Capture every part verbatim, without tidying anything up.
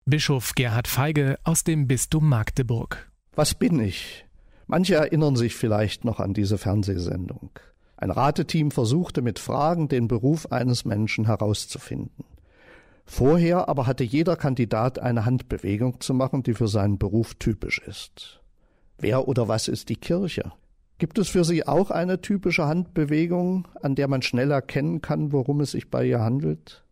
Bischof Gerhard Feige aus dem Bistum Magdeburg. Was bin ich? Manche erinnern sich vielleicht noch an diese Fernsehsendung. Ein Rateteam versuchte mit Fragen den Beruf eines Menschen herauszufinden. Vorher aber hatte jeder Kandidat eine Handbewegung zu machen, die für seinen Beruf typisch ist. Wer oder was ist die Kirche? Gibt es für Sie auch eine typische Handbewegung, an der man schnell erkennen kann, worum es sich bei ihr handelt?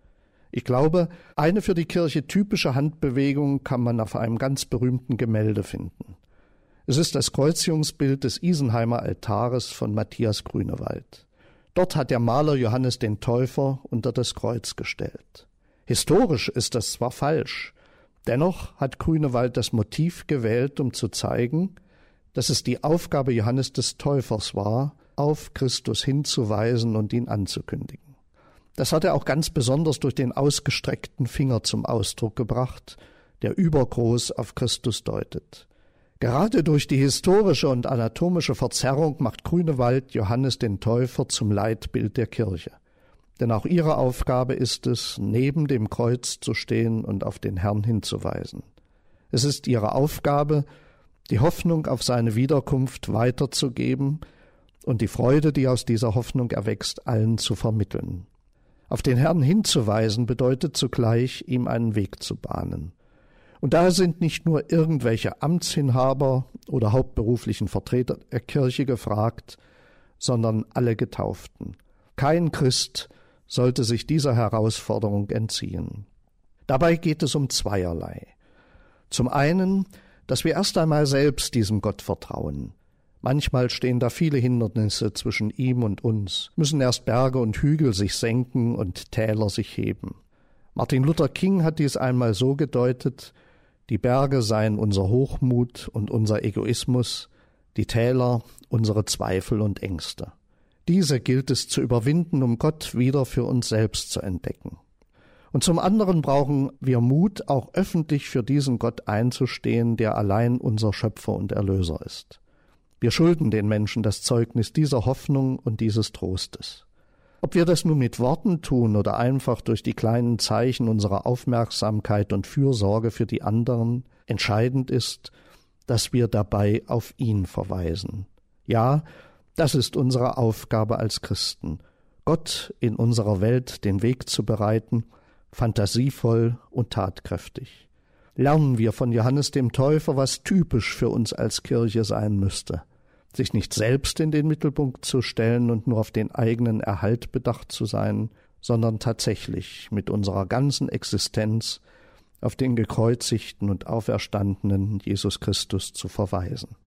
Ich glaube, eine für die Kirche typische Handbewegung kann man auf einem ganz berühmten Gemälde finden. Es ist das Kreuzigungsbild des Isenheimer Altares von Matthias Grünewald. Dort hat der Maler Johannes den Täufer unter das Kreuz gestellt. Historisch ist das zwar falsch, dennoch hat Grünewald das Motiv gewählt, um zu zeigen, dass es die Aufgabe Johannes des Täufers war, auf Christus hinzuweisen und ihn anzukündigen. Das hat er auch ganz besonders durch den ausgestreckten Finger zum Ausdruck gebracht, der übergroß auf Christus deutet. Gerade durch die historische und anatomische Verzerrung macht Grünewald Johannes den Täufer zum Leitbild der Kirche. Denn auch ihre Aufgabe ist es, neben dem Kreuz zu stehen und auf den Herrn hinzuweisen. Es ist ihre Aufgabe, die Hoffnung auf seine Wiederkunft weiterzugeben und die Freude, die aus dieser Hoffnung erwächst, allen zu vermitteln. Auf den Herrn hinzuweisen bedeutet zugleich, ihm einen Weg zu bahnen. Und daher sind nicht nur irgendwelche Amtsinhaber oder hauptberuflichen Vertreter der Kirche gefragt, sondern alle Getauften. Kein Christ sollte sich dieser Herausforderung entziehen. Dabei geht es um zweierlei. Zum einen, dass wir erst einmal selbst diesem Gott vertrauen. Manchmal stehen da viele Hindernisse zwischen ihm und uns, müssen erst Berge und Hügel sich senken und Täler sich heben. Martin Luther King hat dies einmal so gedeutet: Die Berge seien unser Hochmut und unser Egoismus, die Täler unsere Zweifel und Ängste. Diese gilt es zu überwinden, um Gott wieder für uns selbst zu entdecken. Und zum anderen brauchen wir Mut, auch öffentlich für diesen Gott einzustehen, der allein unser Schöpfer und Erlöser ist. Wir schulden den Menschen das Zeugnis dieser Hoffnung und dieses Trostes. Ob wir das nun mit Worten tun oder einfach durch die kleinen Zeichen unserer Aufmerksamkeit und Fürsorge für die anderen, entscheidend ist, dass wir dabei auf ihn verweisen. Ja, das ist unsere Aufgabe als Christen, Gott in unserer Welt den Weg zu bereiten, fantasievoll und tatkräftig. Lernen wir von Johannes dem Täufer, was typisch für uns als Kirche sein müsste. Sich nicht selbst in den Mittelpunkt zu stellen und nur auf den eigenen Erhalt bedacht zu sein, sondern tatsächlich mit unserer ganzen Existenz auf den gekreuzigten und auferstandenen Jesus Christus zu verweisen.